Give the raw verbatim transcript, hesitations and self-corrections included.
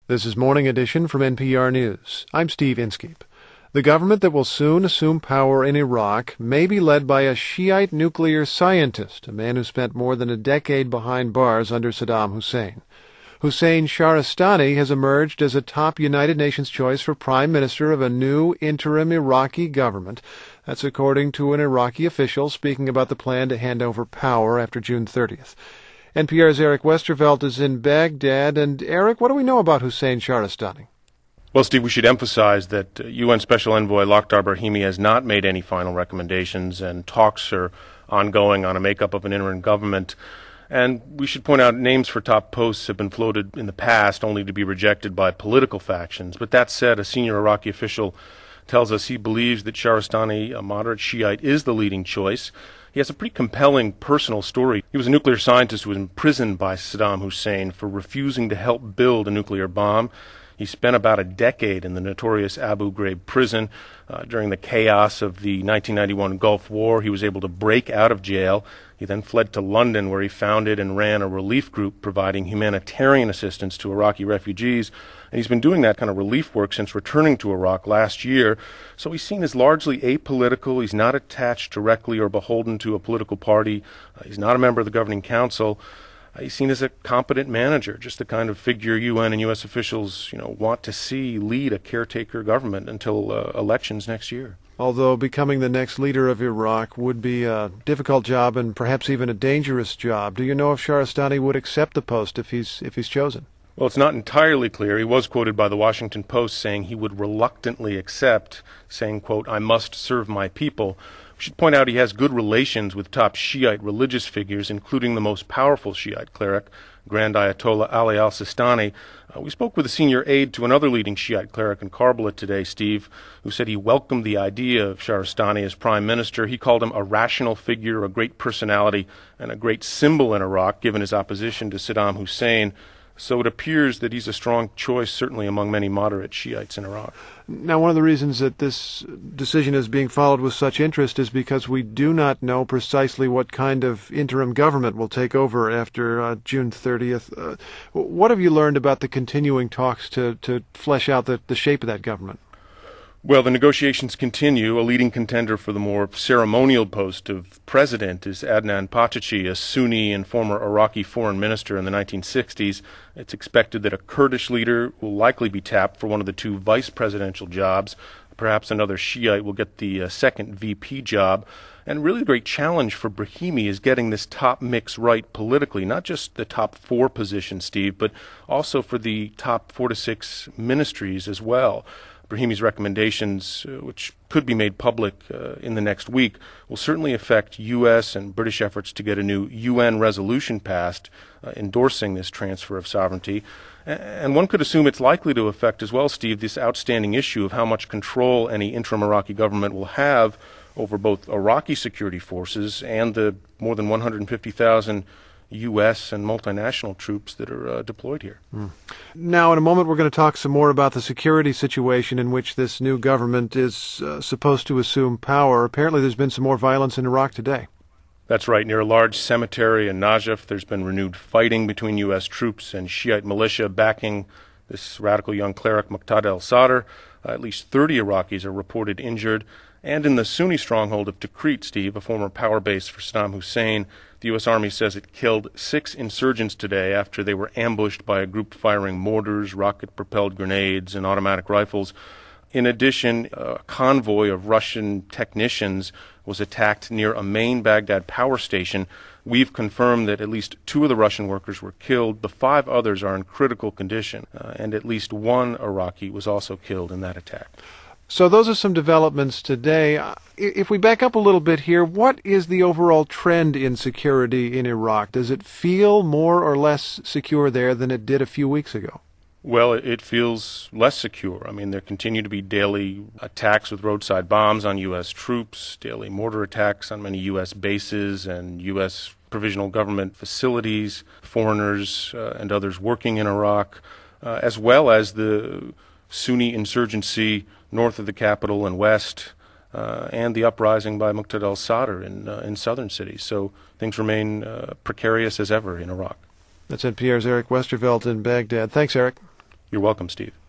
This is Morning Edition from N P R News. I'm Steve Inskeep. The government that will soon assume power in Iraq may be led by a Shiite nuclear scientist, a man who spent more than a decade behind bars under Saddam Hussein. Hussein Shahrastani has emerged as a top United Nations choice for prime minister of a new interim Iraqi government. That's according to an Iraqi official speaking about the plan to hand over power after June thirtieth. N P R's Eric Westervelt is in Baghdad. And, Eric, what do we know about Hussein Shahrastani? Well, Steve, we should emphasize that U N Special Envoy Lakhdar Brahimi has not made any final recommendations, and talks are ongoing on a makeup of an interim government. And we should point out names for top posts have been floated in the past, only to be rejected by political factions. But that said, a senior Iraqi official tells us he believes that Shahrastani, a moderate Shiite, is the leading choice. He has a pretty compelling personal story. He was a nuclear scientist who was imprisoned by Saddam Hussein for refusing to help build a nuclear bomb. He spent about a decade in the notorious Abu Ghraib prison. Uh, during the chaos of the nineteen ninety-one Gulf War, he was able to break out of jail. He then fled to London, where he founded and ran a relief group providing humanitarian assistance to Iraqi refugees. And he's been doing that kind of relief work since returning to Iraq last year. So he's seen as largely apolitical. He's not attached directly or beholden to a political party. Uh, he's not a member of the governing council. Uh, he's seen as a competent manager, just the kind of figure U N and U S officials, you know, want to see lead a caretaker government until uh, elections next year. Although becoming the next leader of Iraq would be a difficult job and perhaps even a dangerous job, do you know if Shahrastani would accept the post if he's if he's chosen? Well, it's not entirely clear. He was quoted by the Washington Post saying he would reluctantly accept, saying, quote, "I must serve my people." We should point out he has good relations with top Shiite religious figures, including the most powerful Shiite cleric, Grand Ayatollah Ali al-Sistani. Uh, we spoke with a senior aide to another leading Shiite cleric in Karbala today, Steve, who said he welcomed the idea of Shahrastani as prime minister. He called him a rational figure, a great personality, and a great symbol in Iraq, given his opposition to Saddam Hussein. So it appears that he's a strong choice, certainly among many moderate Shiites in Iraq. Now, one of the reasons that this decision is being followed with such interest is because we do not know precisely what kind of interim government will take over after uh, June thirtieth. Uh, what have you learned about the continuing talks to, to flesh out the, the shape of that government? Well, the negotiations continue. A leading contender for the more ceremonial post of president is Adnan Pachachi, a Sunni and former Iraqi foreign minister in the nineteen sixties. It's expected that a Kurdish leader will likely be tapped for one of the two vice presidential jobs. Perhaps another Shiite will get the uh, second V P job. And really the great challenge for Brahimi is getting this top mix right politically, not just the top four positions, Steve, but also for the top four to six ministries as well. Brahimi's recommendations, uh, which could be made public uh, in the next week, will certainly affect U S and British efforts to get a new U N resolution passed uh, endorsing this transfer of sovereignty. A- and one could assume it's likely to affect as well, Steve, this outstanding issue of how much control any interim Iraqi government will have over both Iraqi security forces and the more than one hundred fifty thousand U S and multinational troops that are uh, deployed here. Mm. Now, in a moment, we're going to talk some more about the security situation in which this new government is uh, supposed to assume power. Apparently, there's been some more violence in Iraq today. That's right. Near a large cemetery in Najaf, there's been renewed fighting between U S troops and Shiite militia backing this radical young cleric, Muqtada al-Sadr. Uh, at least thirty Iraqis are reported injured. And in the Sunni stronghold of Tikrit, Steve, a former power base for Saddam Hussein, the U S Army says it killed six insurgents today after they were ambushed by a group firing mortars, rocket-propelled grenades, and automatic rifles. In addition, a convoy of Russian technicians was attacked near a main Baghdad power station. We've confirmed that at least two of the Russian workers were killed. The five others are in critical condition, uh, and at least one Iraqi was also killed in that attack. So those are some developments today. If we back up a little bit here, what is the overall trend in security in Iraq? Does it feel more or less secure there than it did a few weeks ago? Well, it feels less secure. I mean, there continue to be daily attacks with roadside bombs on U S troops, daily mortar attacks on many U S bases and U S provisional government facilities, foreigners uh, and others working in Iraq, uh, as well as the Sunni insurgency north of the capital and west, uh, and the uprising by Muqtada al-Sadr in, uh, in southern cities. So things remain uh, precarious as ever in Iraq. That's N P R's Eric Westervelt in Baghdad. Thanks, Eric. You're welcome, Steve.